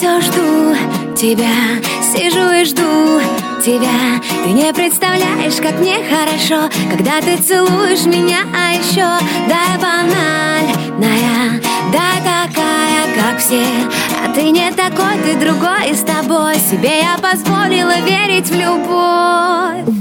все жду тебя, сижу и жду тебя. Ты не представляешь, как мне хорошо, когда ты целуешь меня, а еще дай банальная, дай такая, как все. А ты не такой, ты другой, и с тобой себе я позволила верить в любовь.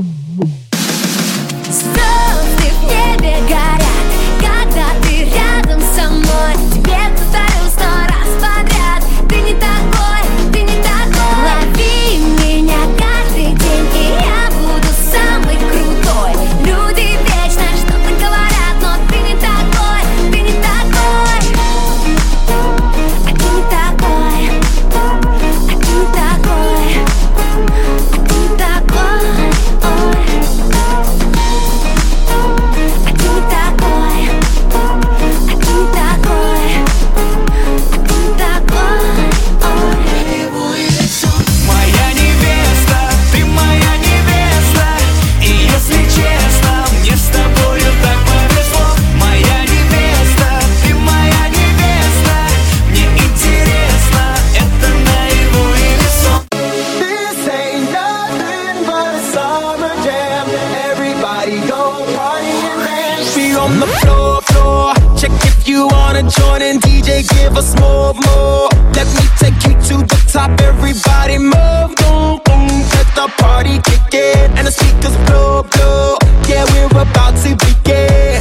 Звезды в небе горят, когда ты рядом со мной. Тебе повторю 100 раз подряд: ты не такой, ты не такой. Лови меня каждый день, и я буду самый крутой. Люди вечно что-то говорят, но ты не такой, ты не такой. А ты не такой, а ты не такой, а ты не такой. А ты не такой, а ты не такой, а ты не такой. Моя невеста, ты моя невеста. И если честно, мне с тобою так повезло. Моя невеста, ты моя невеста. Мне интересно, это наяву или сон. This ain't nothing but a summer jam. Everybody go party and dance. Be on the floor, floor. Check if you wanna join in. DJ, give us more. Let me take you to the top. Everybody move, boom, boom. Let the party kick in and the speakers blow. Yeah, we're about to begin.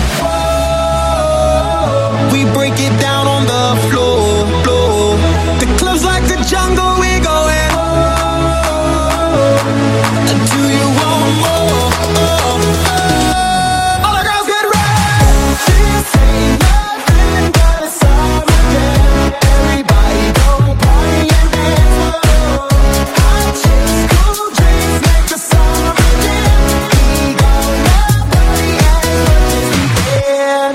Whoa. We break it down on the floor. The club's like the jungle. We going. Do you want more? All the girls get ready. This ain't nothing but a summer jam. Everybody go party and dance. Hot chicks, cool drinks, make the summer jam. We gonna party as much as we can.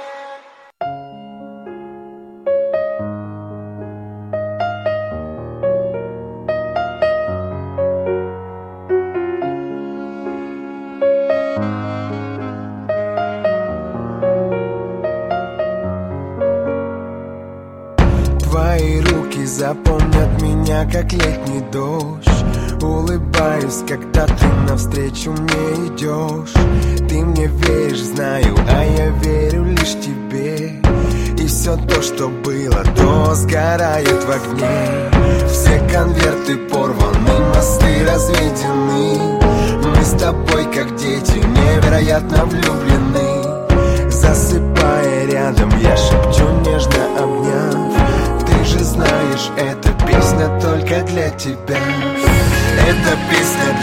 Твои руки запомнят меня, как летний дождь. Улыбаюсь, когда ты навстречу мне идешь. Ты мне веришь, знаю, а я верю лишь тебе. И все то, что было, то сгорает в огне. Все конверты порваны, мосты разведены. Мы с тобой, как дети, невероятно влюблены. Засыпая рядом, я шепчу, нежно обняв: ты же знаешь, эта песня только для тебя. Эта песня